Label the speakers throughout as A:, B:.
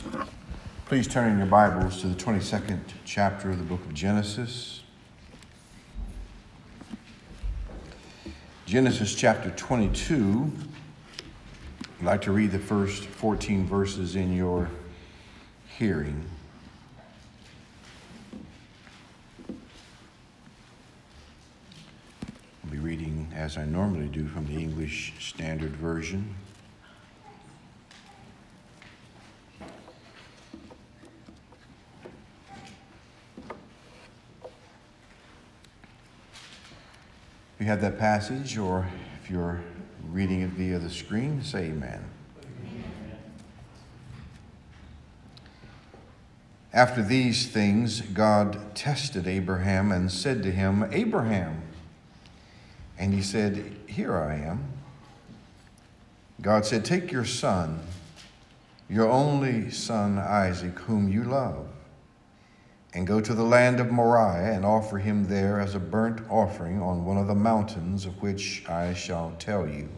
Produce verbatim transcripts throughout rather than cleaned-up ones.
A: Please turn in your Bibles to the twenty-second chapter of the book of Genesis. Genesis chapter twenty-two. I'd like to read the first fourteen verses in your hearing. I'll be reading, as I normally do, from the English Standard Version. If you have that passage, or if you're reading it via the screen, say amen. Amen. After these things, God tested Abraham and said to him, Abraham. And he said, Here I am. God said, Take your son, your only son Isaac, whom you love, and go to the land of Moriah and offer him there as a burnt offering on one of the mountains of which I shall tell you.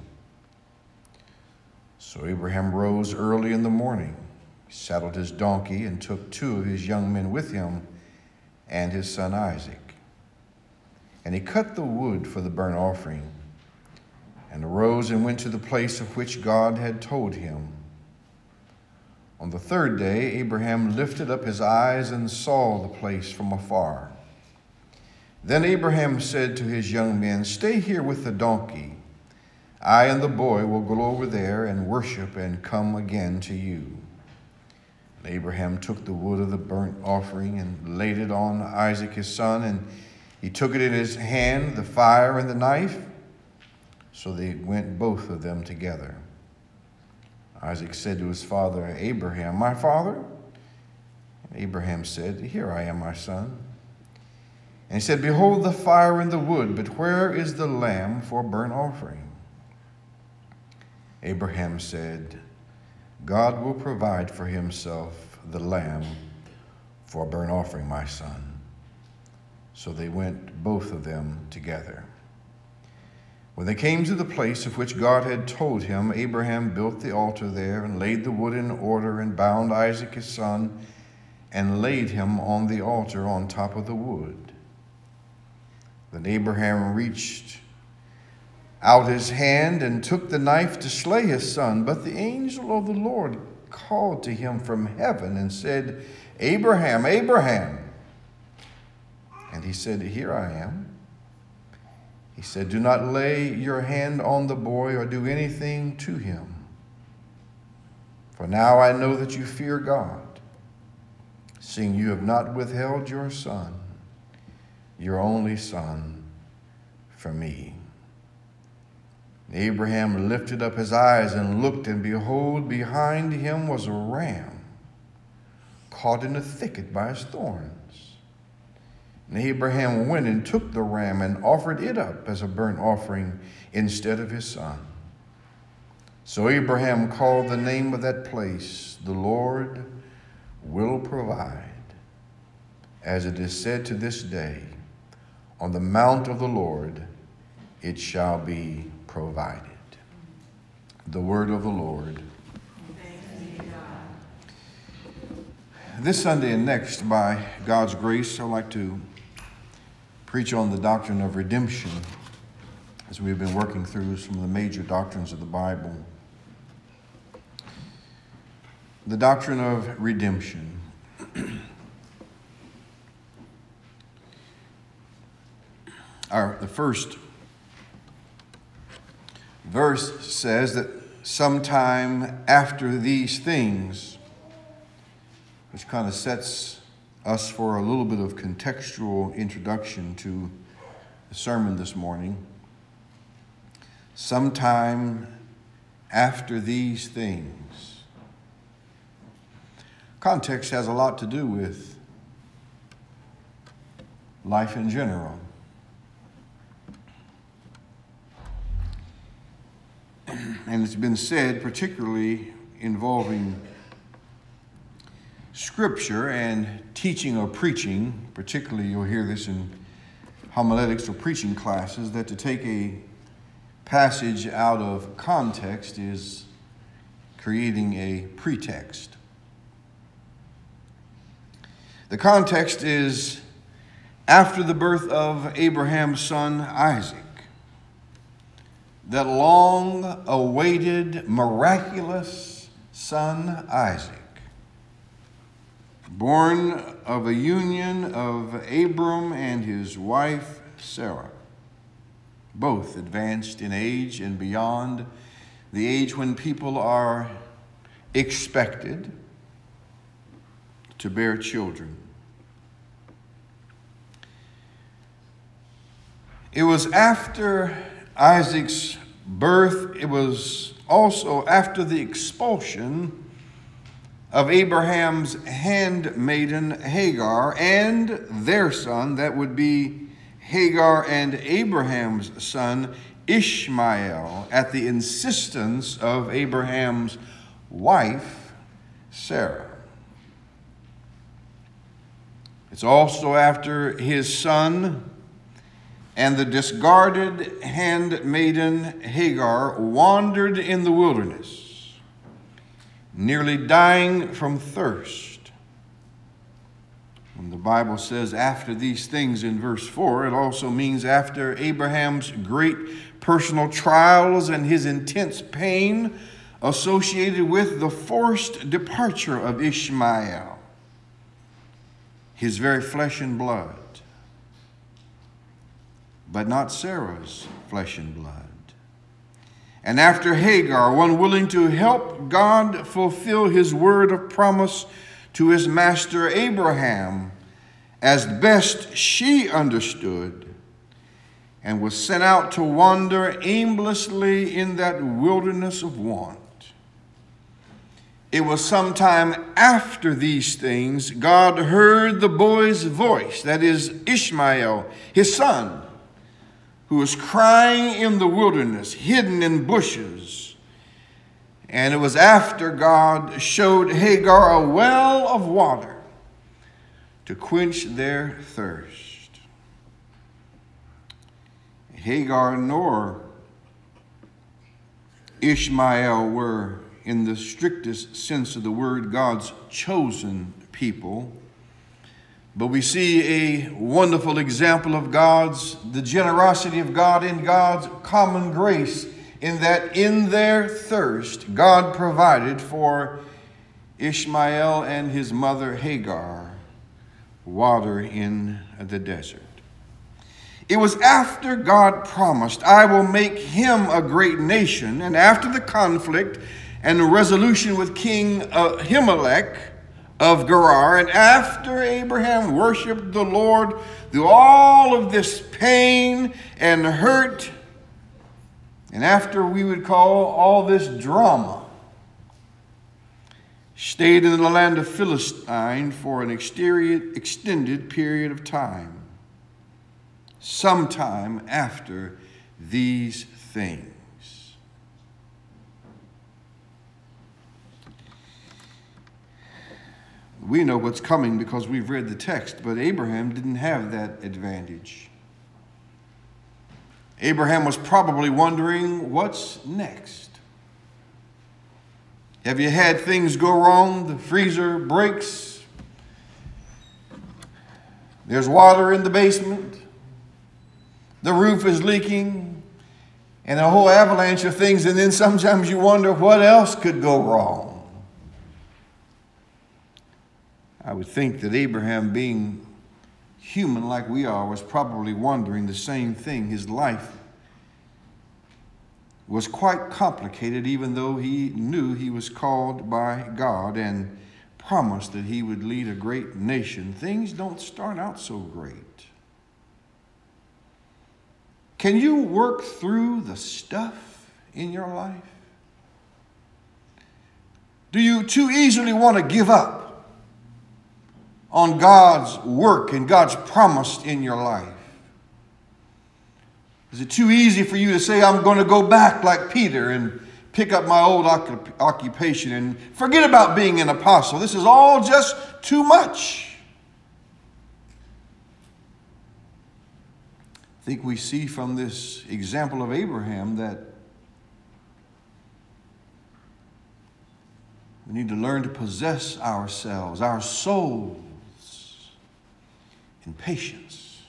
A: So Abraham rose early in the morning, saddled his donkey, and took two of his young men with him and his son Isaac. And he cut the wood for the burnt offering, and arose and went to the place of which God had told him. On the third day, Abraham lifted up his eyes and saw the place from afar. Then Abraham said to his young men, Stay here with the donkey. I and the boy will go over there and worship and come again to you. And Abraham took the wood of the burnt offering and laid it on Isaac his son, and he took it in his hand, the fire and the knife. So they went both of them together. Isaac said to his father Abraham, My father? And Abraham said, Here I am, my son. And he said, Behold the fire and the wood, but where is the lamb for burnt offering? Abraham said, God will provide for himself the lamb for a burnt offering, my son. So they went both of them together. When they came to the place of which God had told him, Abraham built the altar there and laid the wood in order and bound Isaac his son and laid him on the altar on top of the wood. Then Abraham reached out his hand and took the knife to slay his son. But the angel of the Lord called to him from heaven and said, Abraham, Abraham. And he said, Here I am. He said, Do not lay your hand on the boy or do anything to him. For now I know that you fear God, seeing you have not withheld your son, your only son, from me. Abraham lifted up his eyes and looked, and behold, behind him was a ram caught in a thicket by its thorns. And Abraham went and took the ram and offered it up as a burnt offering instead of his son. So Abraham called the name of that place, The Lord will provide. As it is said to this day, On the mount of the Lord it shall be provided. The word of the Lord. This Sunday and next, by God's grace, I'd like to preach on the doctrine of redemption as we've been working through some of the major doctrines of the Bible. The doctrine of redemption. Our, the first verse says that sometime after these things, which kind of sets us for a little bit of contextual introduction to the sermon this morning. Sometime after these things. Context has a lot to do with life in general. And it's been said, particularly involving Scripture and teaching or preaching, particularly you'll hear this in homiletics or preaching classes, that to take a passage out of context is creating a pretext. The context is after the birth of Abraham's son Isaac, that long-awaited, miraculous son Isaac, born of a union of Abram and his wife Sarah, both advanced in age and beyond the age when people are expected to bear children. It was after Isaac's birth, it was also after the expulsion of Abraham's handmaiden Hagar and their son, that would be Hagar and Abraham's son Ishmael, at the insistence of Abraham's wife Sarah. It's also after his son and the discarded handmaiden Hagar wandered in the wilderness, nearly dying from thirst. When the Bible says after these things in verse four, it also means after Abraham's great personal trials and his intense pain associated with the forced departure of Ishmael, his very flesh and blood, but not Sarah's flesh and blood. And after Hagar, one willing to help God fulfill his word of promise to his master Abraham as best she understood, and was sent out to wander aimlessly in that wilderness of want. It was sometime after these things God heard the boy's voice, that is Ishmael, his son, who was crying in the wilderness, hidden in bushes. And it was after God showed Hagar a well of water to quench their thirst. Hagar nor Ishmael were, in the strictest sense of the word, God's chosen people. But we see a wonderful example of God's, the generosity of God in God's common grace, in that in their thirst, God provided for Ishmael and his mother Hagar water in the desert. It was after God promised, I will make him a great nation, and after the conflict and the resolution with King Ahimelech of Gerar, and after Abraham worshiped the Lord through all of this pain and hurt, and after we would call all this drama, stayed in the land of Philistine for an exterior, extended period of time, sometime after these things. We know what's coming because we've read the text, but Abraham didn't have that advantage. Abraham was probably wondering, what's next? Have you had things go wrong? The freezer breaks. There's water in the basement. The roof is leaking. And a whole avalanche of things. And then sometimes you wonder what else could go wrong. I would think that Abraham, being human like we are, was probably wondering the same thing. His life was quite complicated, even though he knew he was called by God and promised that he would lead a great nation. Things don't start out so great. Can you work through the stuff in your life? Do you too easily want to give up on God's work and God's promise in your life? Is it too easy for you to say, I'm going to go back like Peter and pick up my old occupation and forget about being an apostle? This is all just too much. I think we see from this example of Abraham that we need to learn to possess ourselves, our souls, and patience.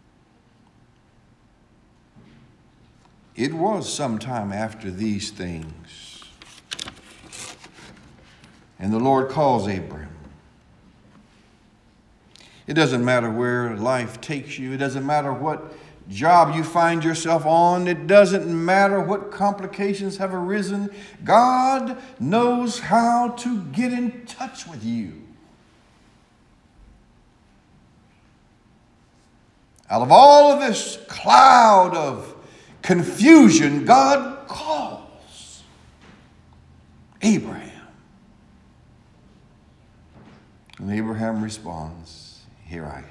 A: It was sometime after these things, and the Lord calls Abram. It doesn't matter where life takes you. It doesn't matter what job you find yourself on. It doesn't matter what complications have arisen. God knows how to get in touch with you. Out of all of this cloud of confusion, God calls Abraham. And Abraham responds, "Here I am."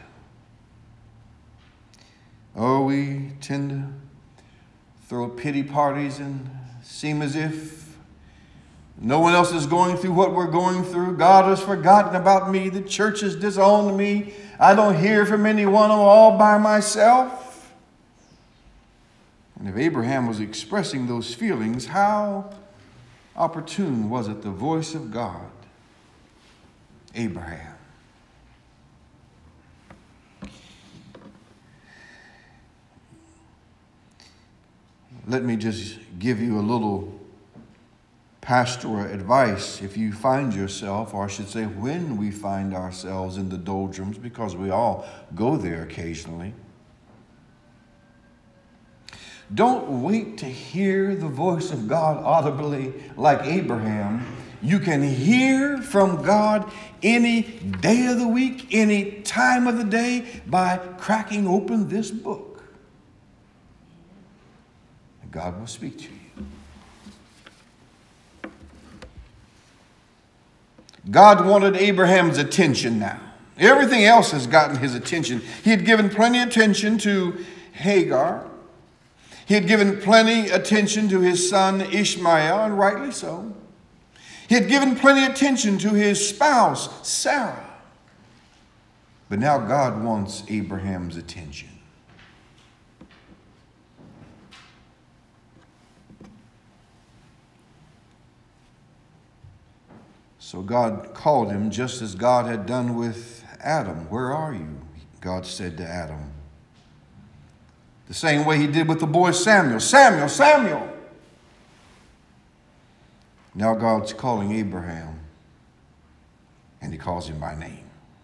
A: Oh, we tend to throw pity parties and seem as if no one else is going through what we're going through. God has forgotten about me. The church has disowned me. I don't hear from anyone. I'm all by myself. And if Abraham was expressing those feelings, how opportune was it the voice of God? Abraham. Let me just give you a little pastoral advice if you find yourself, or I should say when we find ourselves in the doldrums, because we all go there occasionally. Don't wait to hear the voice of God audibly like Abraham. You can hear from God any day of the week, any time of the day, by cracking open this book. God will speak to you. God wanted Abraham's attention now. Everything else has gotten his attention. He had given plenty of attention to Hagar. He had given plenty of attention to his son Ishmael, and rightly so. He had given plenty of attention to his spouse, Sarah. But now God wants Abraham's attention. So God called him just as God had done with Adam. "Where are you?" God said to Adam. The same way he did with the boy Samuel. "Samuel, Samuel." Now God's calling Abraham, and he calls him by name.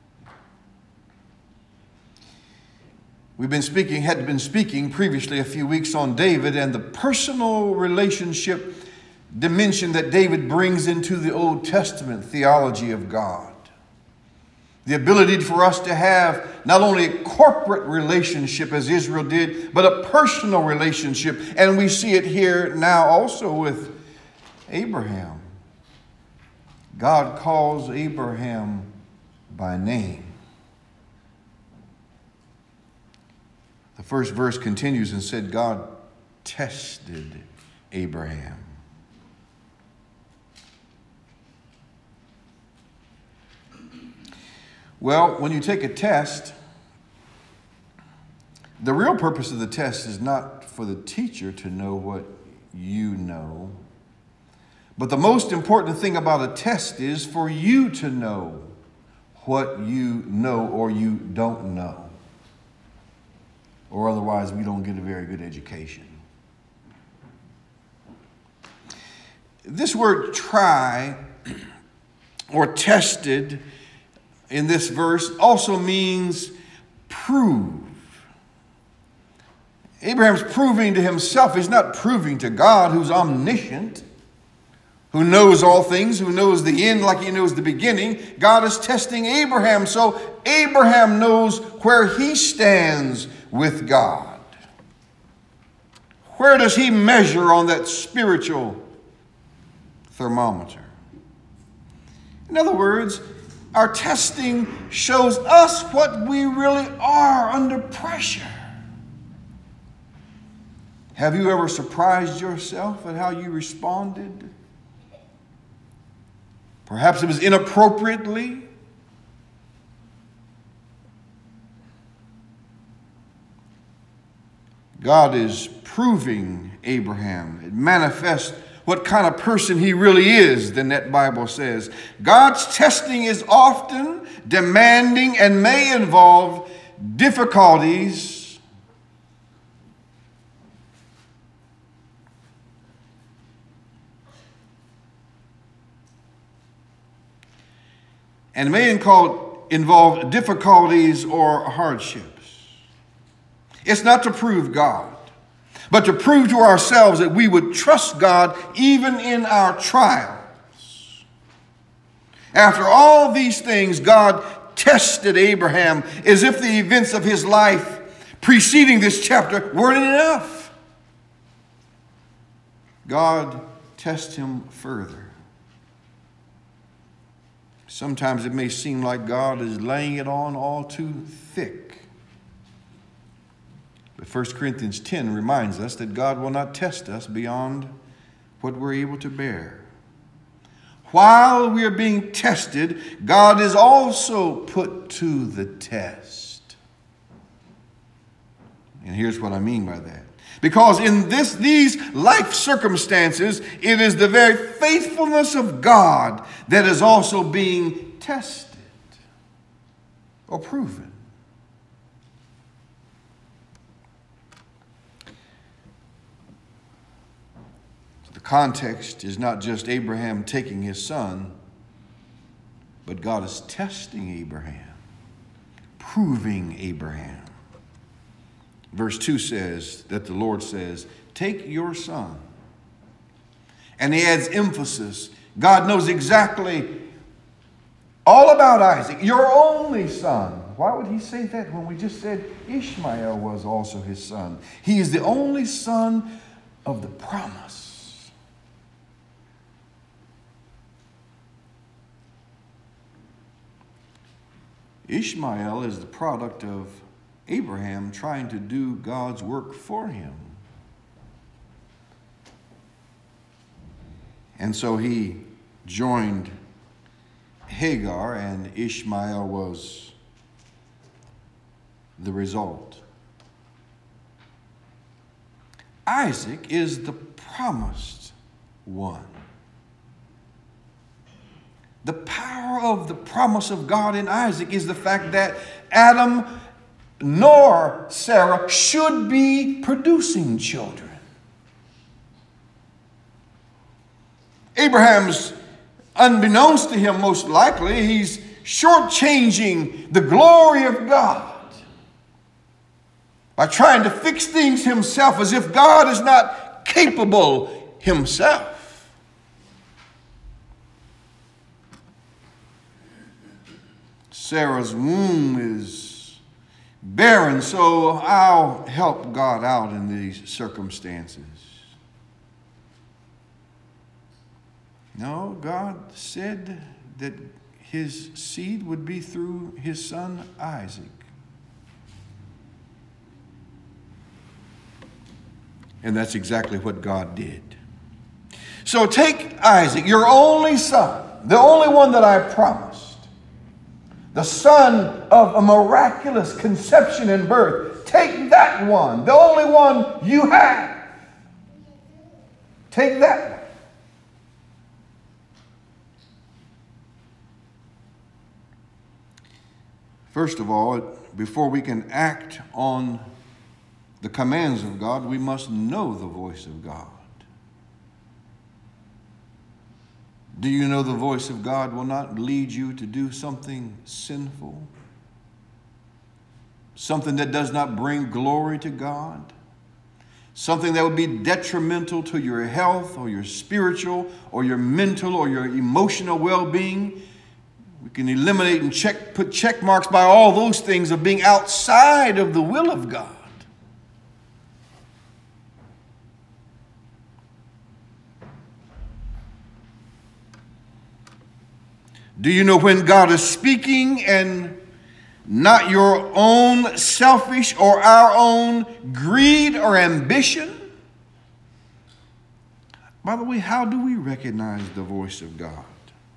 A: We've been speaking, had been speaking previously a few weeks on David and the personal relationship dimension that David brings into the Old Testament theology of God. The ability for us to have not only a corporate relationship as Israel did, but a personal relationship. And we see it here now also with Abraham. God calls Abraham by name. The first verse continues and said, God tested Abraham. Well, when you take a test, the real purpose of the test is not for the teacher to know what you know. But the most important thing about a test is for you to know what you know or you don't know. Or otherwise, we don't get a very good education. This word try or tested in this verse also means prove. Abraham's proving to himself. He's not proving to God, who's omniscient, who knows all things, who knows the end like he knows the beginning. God is testing Abraham, so Abraham knows where he stands with God. Where does he measure on that spiritual thermometer? In other words, our testing shows us what we really are under pressure. Have you ever surprised yourself at how you responded? Perhaps it was inappropriately. God is proving Abraham. It manifests what kind of person he really is, then that Bible says. God's testing is often demanding and may involve difficulties and may involve difficulties or hardships. It's not to prove God, but to prove to ourselves that we would trust God even in our trials. After all these things, God tested Abraham as if the events of his life preceding this chapter weren't enough. God tests him further. Sometimes it may seem like God is laying it on all too thick. But First Corinthians ten reminds us that God will not test us beyond what we're able to bear. While we are being tested, God is also put to the test. And here's what I mean by that. Because in this, these life circumstances, it is the very faithfulness of God that is also being tested or proven. The context is not just Abraham taking his son, but God is testing Abraham, proving Abraham. Verse two says that the Lord says, take your son. And he adds emphasis. God knows exactly all about Isaac, your only son. Why would he say that when we just said Ishmael was also his son? He is the only son of the promise. Ishmael is the product of Abraham trying to do God's work for him. And so he joined Hagar, and Ishmael was the result. Isaac is the promised one. The power of the promise of God in Isaac is the fact that Adam nor Sarah should be producing children. Abraham's, unbeknownst to him most likely, he's shortchanging the glory of God by trying to fix things himself as if God is not capable himself. Sarah's womb is barren, so I'll help God out in these circumstances. No, God said that his seed would be through his son Isaac. And that's exactly what God did. So take Isaac, your only son, the only one that I promised, the son of a miraculous conception and birth. Take that one, the only one you have. Take that one. First of all, before we can act on the commands of God, we must know the voice of God. Do you know the voice of God will not lead you to do something sinful? Something that does not bring glory to God? Something that would be detrimental to your health or your spiritual or your mental or your emotional well-being? We can eliminate and check, put check marks by all those things of being outside of the will of God. Do you know when God is speaking and not your own selfish or our own greed or ambition? By the way, how do we recognize the voice of God?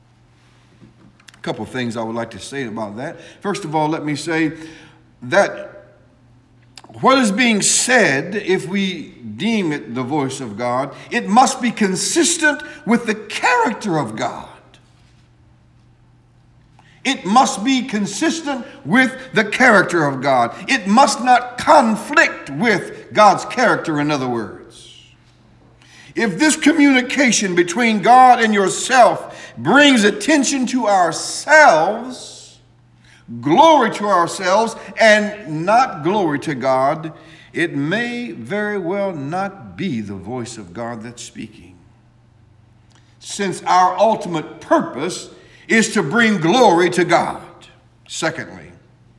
A: A couple of things I would like to say about that. First of all, let me say that what is being said, if we deem it the voice of God, it must be consistent with the character of God. It must be consistent with the character of God. It must not conflict with God's character, in other words. If this communication between God and yourself brings attention to ourselves, glory to ourselves, and not glory to God, it may very well not be the voice of God that's speaking. Since our ultimate purpose is to bring glory to God. Secondly,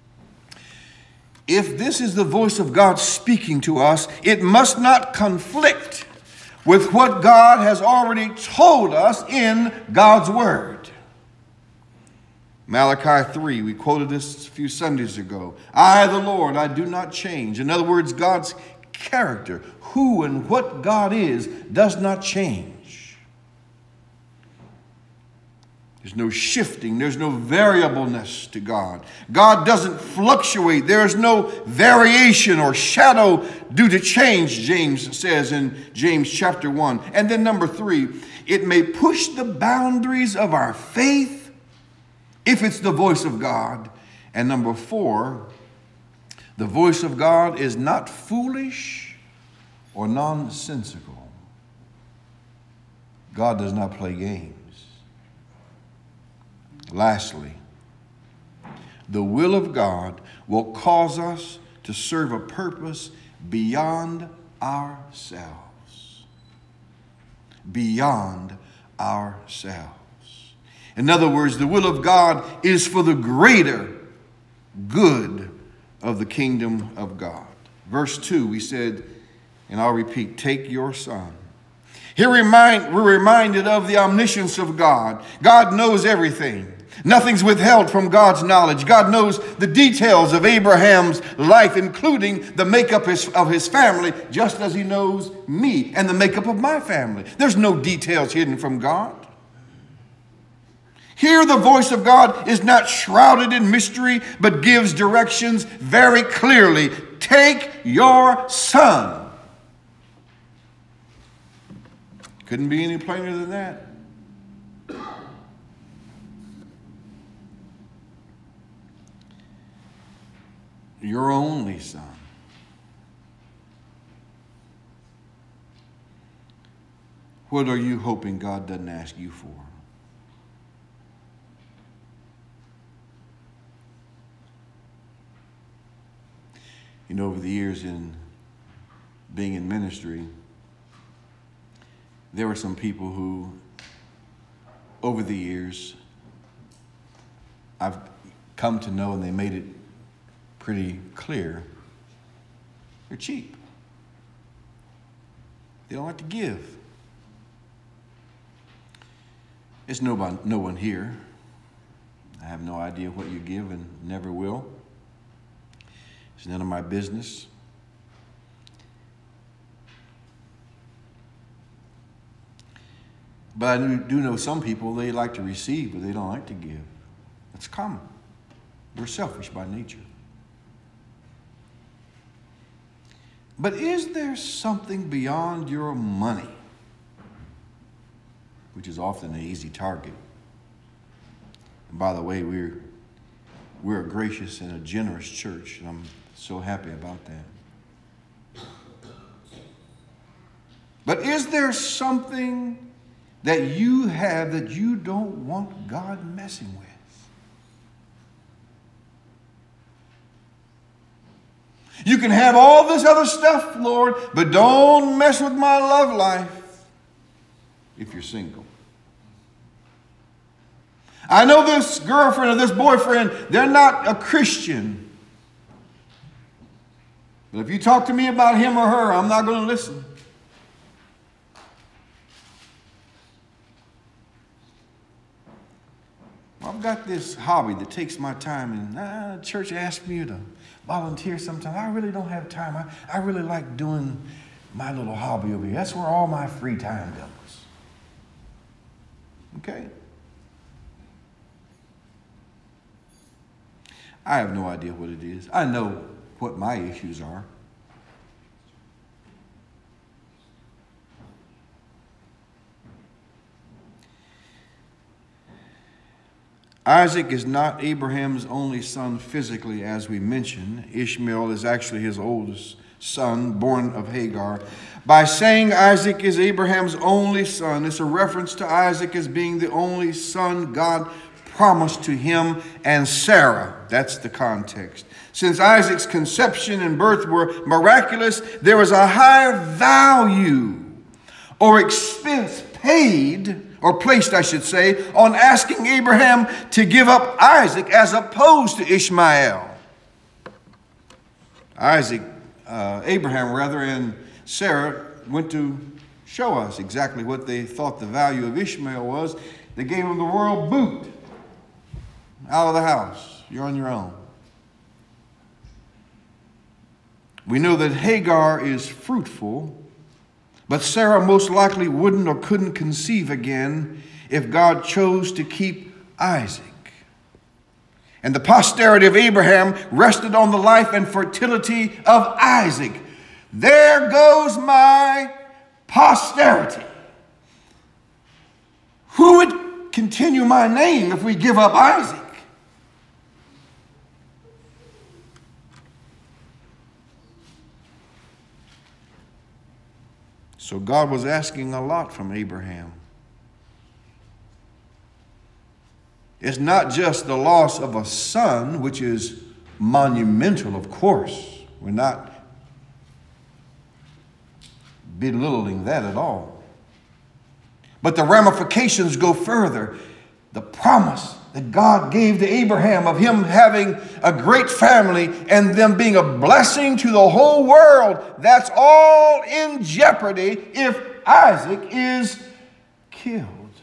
A: if this is the voice of God speaking to us, it must not conflict with what God has already told us in God's Word. Malachi three, we quoted this a few Sundays ago. I, the Lord, I do not change. In other words, God's character, who and what God is, does not change. There's no shifting. There's no variableness to God. God doesn't fluctuate. There's no variation or shadow due to change, James says in James chapter one. And then number three, it may push the boundaries of our faith if it's the voice of God. And number four, the voice of God is not foolish or nonsensical. God does not play games. Lastly, the will of God will cause us to serve a purpose beyond ourselves. Beyond ourselves. In other words, the will of God is for the greater good of the kingdom of God. Verse two, we said, and I'll repeat, take your son. Here remind, we're reminded of the omniscience of God. God knows everything. Nothing's withheld from God's knowledge. God knows the details of Abraham's life, including the makeup of his family, just as he knows me and the makeup of my family. There's no details hidden from God. Here, the voice of God is not shrouded in mystery, but gives directions very clearly. Take your son. Couldn't be any plainer than that. Your only son. What are you hoping God doesn't ask you for? You know, over the years in being in ministry, there were some people who, over the years, I've come to know, and they made it pretty clear, they're cheap. They don't like to give. It's nobody, no one here. I have no idea what you give and never will. It's none of my business. But I do know some people, they like to receive, but they don't like to give. That's common. We're selfish by nature. But is there something beyond your money, which is often an easy target? And by the way, we're, we're a gracious and a generous church, and I'm so happy about that. But is there something that you have that you don't want God messing with? You can have all this other stuff, Lord, but don't mess with my love life if you're single. I know this girlfriend or this boyfriend, they're not a Christian. But if you talk to me about him or her, I'm not going to listen. I've got this hobby that takes my time, and uh, the church asks me to volunteer sometimes. I really don't have time. I, I really like doing my little hobby over here. That's where all my free time goes. Okay? I have no idea what it is. I know what my issues are. Isaac is not Abraham's only son physically, as we mentioned. Ishmael is actually his oldest son, born of Hagar. By saying Isaac is Abraham's only son, it's a reference to Isaac as being the only son God promised to him and Sarah. That's the context. Since Isaac's conception and birth were miraculous, there was a higher value or expense paid, or placed, I should say, on asking Abraham to give up Isaac as opposed to Ishmael. Isaac, uh, Abraham rather, and Sarah went to show us exactly what they thought the value of Ishmael was. They gave him the royal boot. Out of the house. You're on your own. We know that Hagar is fruitful, but Sarah most likely wouldn't or couldn't conceive again if God chose to keep Isaac. And the posterity of Abraham rested on the life and fertility of Isaac. There goes my posterity. Who would continue my name if we give up Isaac? So God was asking a lot from Abraham. It's not just the loss of a son, which is monumental, of course. We're not belittling that at all. But the ramifications go further. The promise that God gave to Abraham of him having a great family and them being a blessing to the whole world, that's all in jeopardy if Isaac is killed.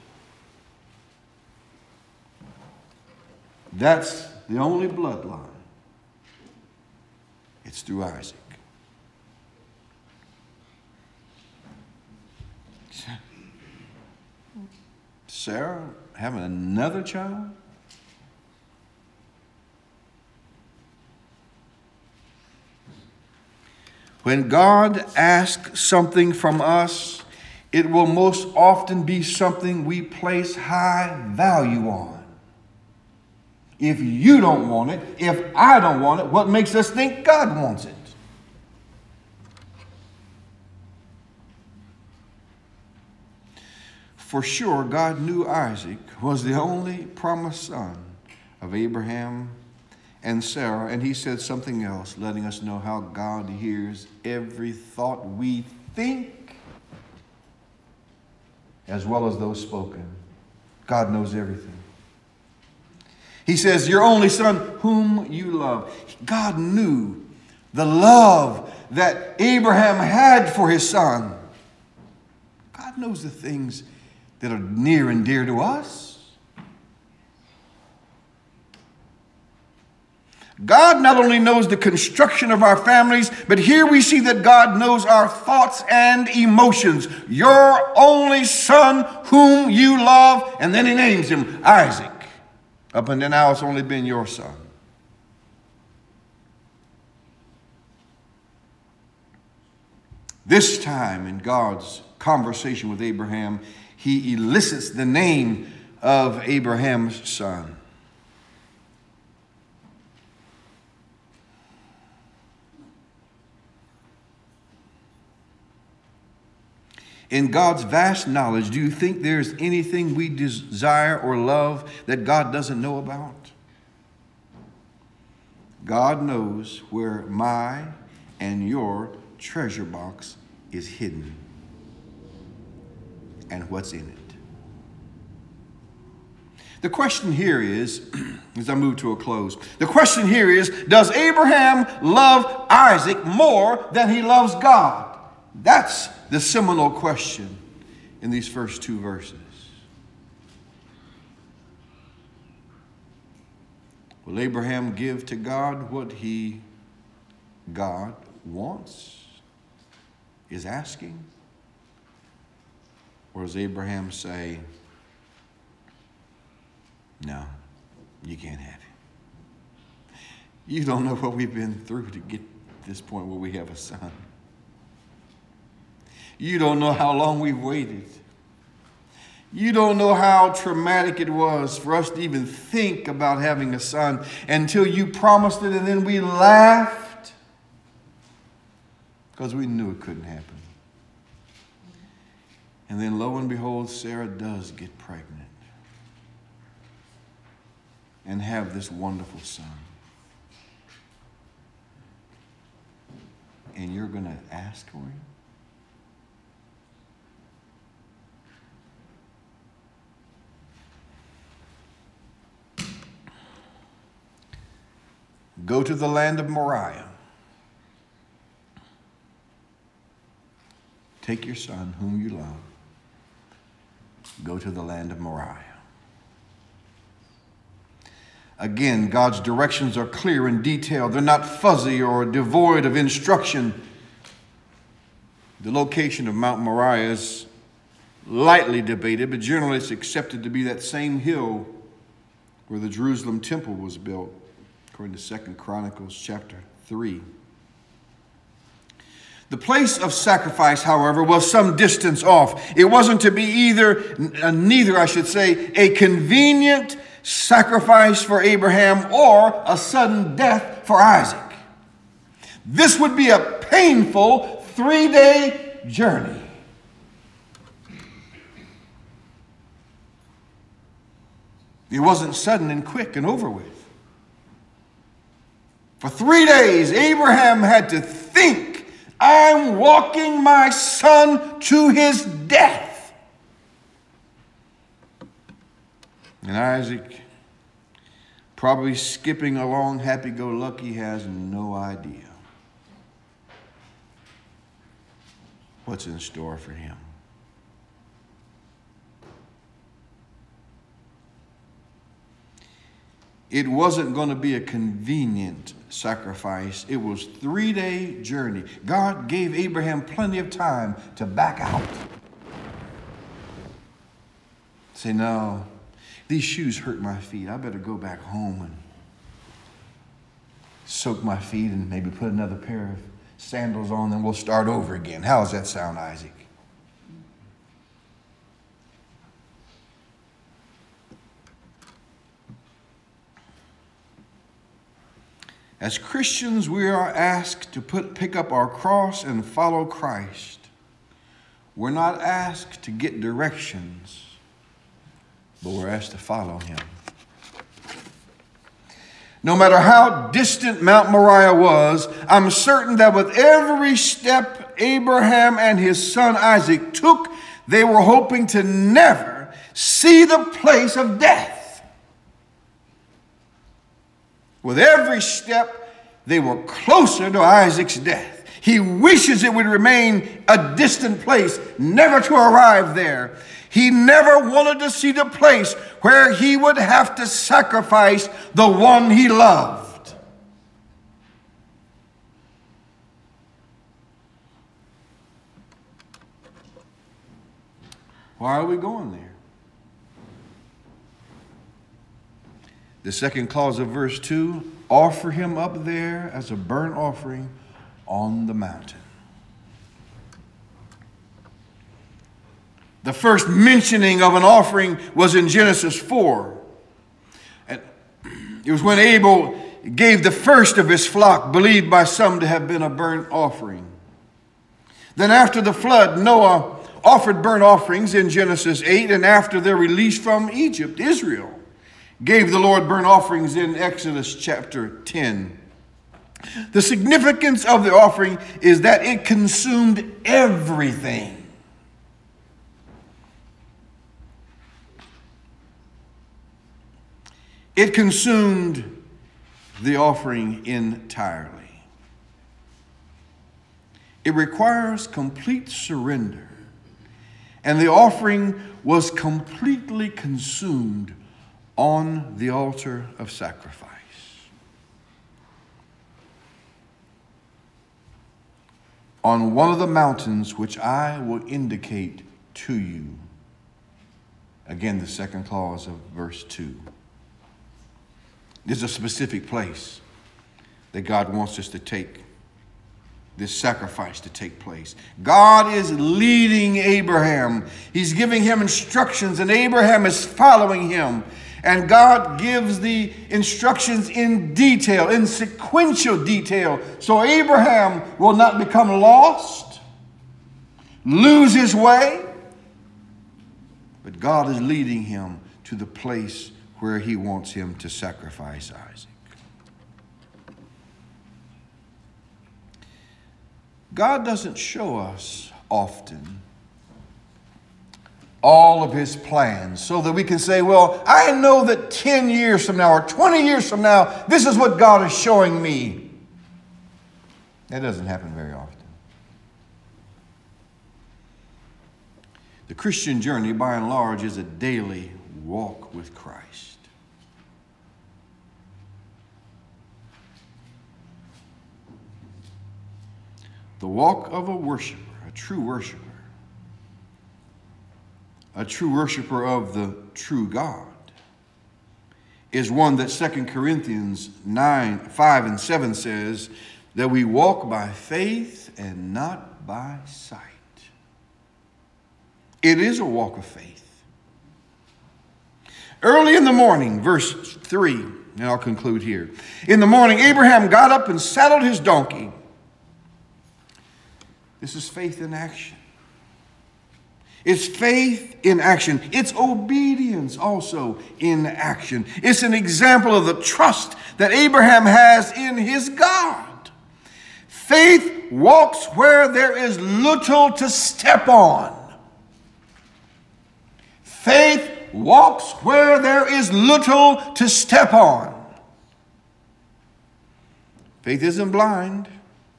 A: That's the only bloodline. It's through Isaac. Sarah having another child? When God asks something from us, it will most often be something we place high value on. If you don't want it, if I don't want it, what makes us think God wants it? For sure, God knew Isaac was the only promised son of Abraham and Sarah, and he said something else, letting us know how God hears every thought we think, as well as those spoken. God knows everything. He says, your only son whom you love. God knew the love that Abraham had for his son. God knows the things that are near and dear to us. God not only knows the construction of our families, but here we see that God knows our thoughts and emotions. Your only son whom you love, and then he names him Isaac. Up until now, it's only been your son. This time in God's conversation with Abraham, he elicits the name of Abraham's son. In God's vast knowledge, do you think there's anything we desire or love that God doesn't know about? God knows where my and your treasure box is hidden and what's in it. The question here is, as I move to a close, the question here is, does Abraham love Isaac more than he loves God? That's the seminal question in these first two verses. Will Abraham give to God what he, God, wants, is asking? Or does Abraham say, no, you can't have it. You don't know what we've been through to get to this point where we have a son. You don't know how long we've waited. You don't know how traumatic it was for us to even think about having a son until you promised it, and then we laughed because we knew it couldn't happen. And then lo and behold, Sarah does get pregnant and have this wonderful son. And you're going to ask for him? Go to the land of Moriah. Take your son, whom you love. Go to the land of Moriah. Again, God's directions are clear and detailed. They're not fuzzy or devoid of instruction. The location of Mount Moriah is lightly debated, but generally it's accepted to be that same hill where the Jerusalem temple was built, according to Second Chronicles chapter three. The place of sacrifice, however, was some distance off. It wasn't to be either, uh, neither, I should say, a convenient sacrifice for Abraham or a sudden death for Isaac. This would be a painful three-day journey. It wasn't sudden and quick and over with. For three days, Abraham had to think, I'm walking my son to his death. And Isaac, probably skipping along happy-go-lucky, has no idea what's in store for him. It wasn't going to be a convenient sacrifice. It was a three-day journey. God gave Abraham plenty of time to back out. Say, no, these shoes hurt my feet. I better go back home and soak my feet and maybe put another pair of sandals on, then we'll start over again. How does that sound, Isaac? As Christians, we are asked to put, pick up our cross and follow Christ. We're not asked to get directions, but we're asked to follow him. No matter how distant Mount Moriah was, I'm certain that with every step Abraham and his son Isaac took, they were hoping to never see the place of death. With every step, they were closer to Isaac's death. He wishes it would remain a distant place, never to arrive there. He never wanted to see the place where he would have to sacrifice the one he loved. Why are we going there? The second clause of verse two, offer him up there as a burnt offering on the mountain. The first mentioning of an offering was in Genesis four. And it was when Abel gave the first of his flock, believed by some to have been a burnt offering. Then after the flood, Noah offered burnt offerings in Genesis eight, and after their release from Egypt, Israel gave the Lord burnt offerings in Exodus chapter ten. The significance of the offering is that it consumed everything. It consumed the offering entirely. It requires complete surrender, and the offering was completely consumed on the altar of sacrifice. On one of the mountains which I will indicate to you. Again, the second clause of verse two. There's a specific place that God wants us to take. this sacrifice to take place. God is leading Abraham. He's giving him instructions, and Abraham is following him. And God gives the instructions in detail, in sequential detail, so Abraham will not become lost, lose his way. But God is leading him to the place where he wants him to sacrifice Isaac. God doesn't show us often all of his plans so that we can say, well, I know that ten years from now or twenty years from now, this is what God is showing me. That doesn't happen very often. The Christian journey, by and large, is a daily walk with Christ. The walk of a worshiper, a true worshiper, a true worshiper of the true God, is one that Second Corinthians nine, five and seven says that we walk by faith and not by sight. It is a walk of faith. Early in the morning, verse three, and I'll conclude here. In the morning, Abraham got up and saddled his donkey. This is faith in action. It's faith in action. It's obedience also in action. It's an example of the trust that Abraham has in his God. Faith walks where there is little to step on. Faith walks where there is little to step on. Faith isn't blind,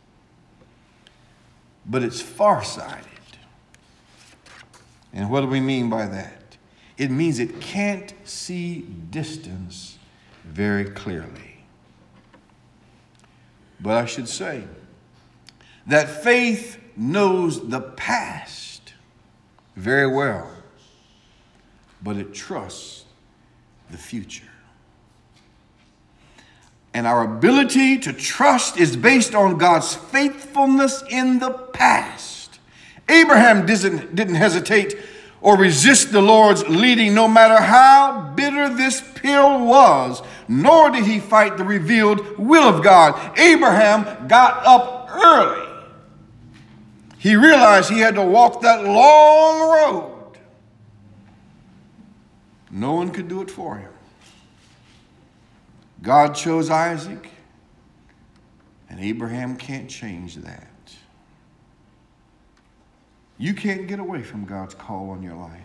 A: but it's farsighted. And what do we mean by that? It means it can't see distance very clearly. But I should say that faith knows the past very well, but it trusts the future. And our ability to trust is based on God's faithfulness in the past. Abraham didn't, didn't hesitate or resist the Lord's leading, no matter how bitter this pill was, nor did he fight the revealed will of God. Abraham got up early. He realized he had to walk that long road. No one could do it for him. God chose Isaac, and Abraham can't change that. You can't get away from God's call on your life.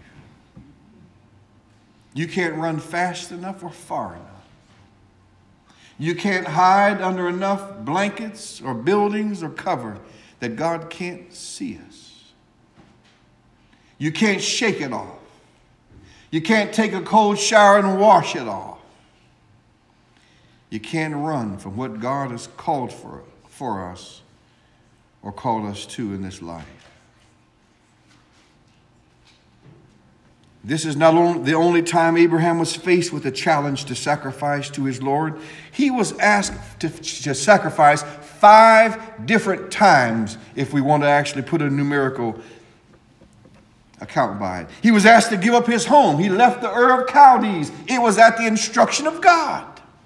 A: You can't run fast enough or far enough. You can't hide under enough blankets or buildings or cover that God can't see us. You can't shake it off. You can't take a cold shower and wash it off. You can't run from what God has called for, for us or called us to in this life. This is not only the only time Abraham was faced with a challenge to sacrifice to his Lord. He was asked to, to sacrifice five different times if we want to actually put a numerical account by it. He was asked to give up his home. He left the Ur of Chaldees. It was at the instruction of God.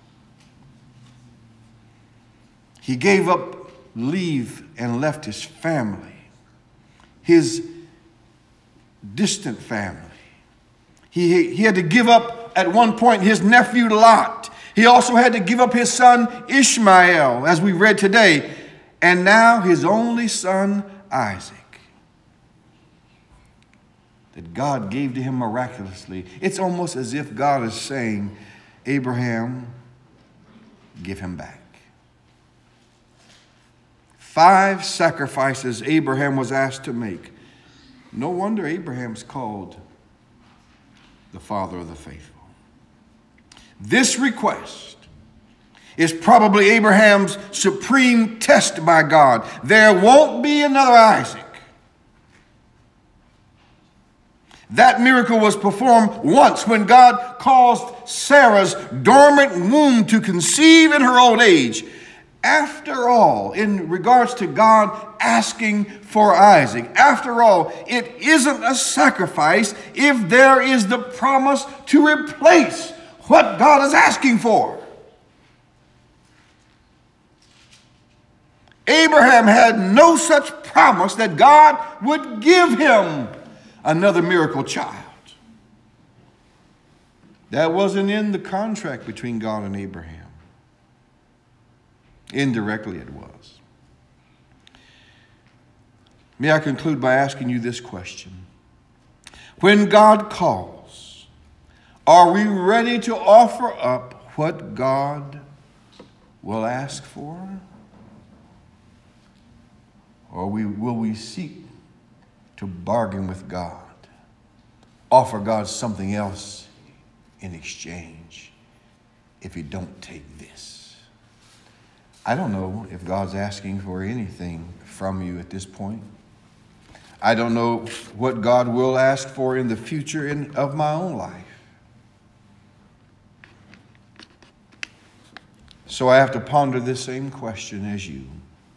A: He gave up leave and left his family, his distant family. He, he had to give up at one point his nephew Lot. He also had to give up his son Ishmael, as we read today, and now his only son Isaac, that God gave to him miraculously. It's almost as if God is saying, Abraham, give him back. Five sacrifices Abraham was asked to make. No wonder Abraham's called the father of the faithful. This request is probably Abraham's supreme test by God. There won't be another Isaac. That miracle was performed once when God caused Sarah's dormant womb to conceive in her old age. after all, in regards to God asking for Isaac, after all, it isn't a sacrifice if there is the promise to replace what God is asking for. Abraham had no such promise that God would give him another miracle child. That wasn't in the contract between God and Abraham. Indirectly it was. May I conclude by asking you this question. When God calls, are we ready to offer up what God will ask for? Or we, will we seek to bargain with God, offer God something else in exchange if you don't take this? I don't know if God's asking for anything from you at this point. I don't know what God will ask for in the future in, of my own life. So I have to ponder this same question as you.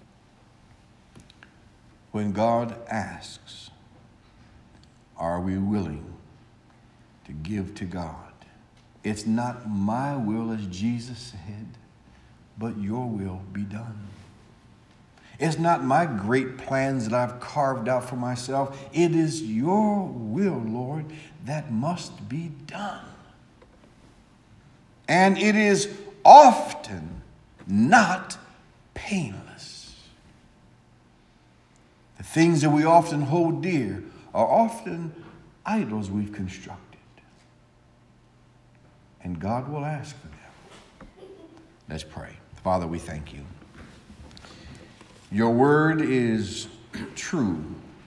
A: When God asks, are we willing to give to God? It's not my will, as Jesus said, but your will be done. It's not my great plans that I've carved out for myself. It is your will, Lord, that must be done. And it is often not painless. The things that we often hold dear are often idols we've constructed. And God will ask for them. Let's pray. Father, we thank you. Your word is true.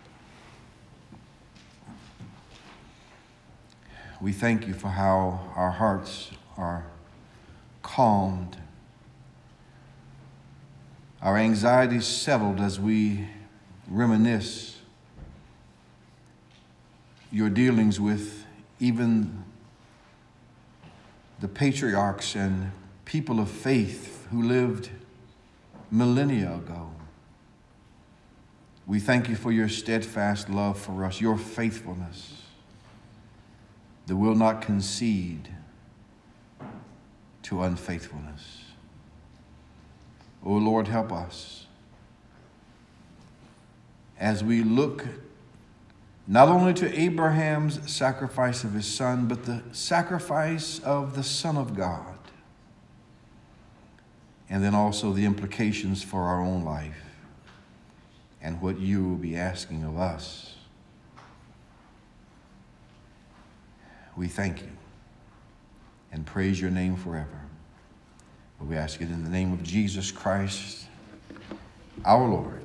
A: We thank you for how our hearts are calmed, our anxieties settled as we reminisce your dealings with even the patriarchs and people of faith who lived millennia ago. We thank you for your steadfast love for us, your faithfulness that will not concede to unfaithfulness. Oh Lord, help us as we look not only to Abraham's sacrifice of his son, but the sacrifice of the Son of God, and then also the implications for our own life and what you will be asking of us. We thank you and praise your name forever. We ask it in the name of Jesus Christ, our Lord.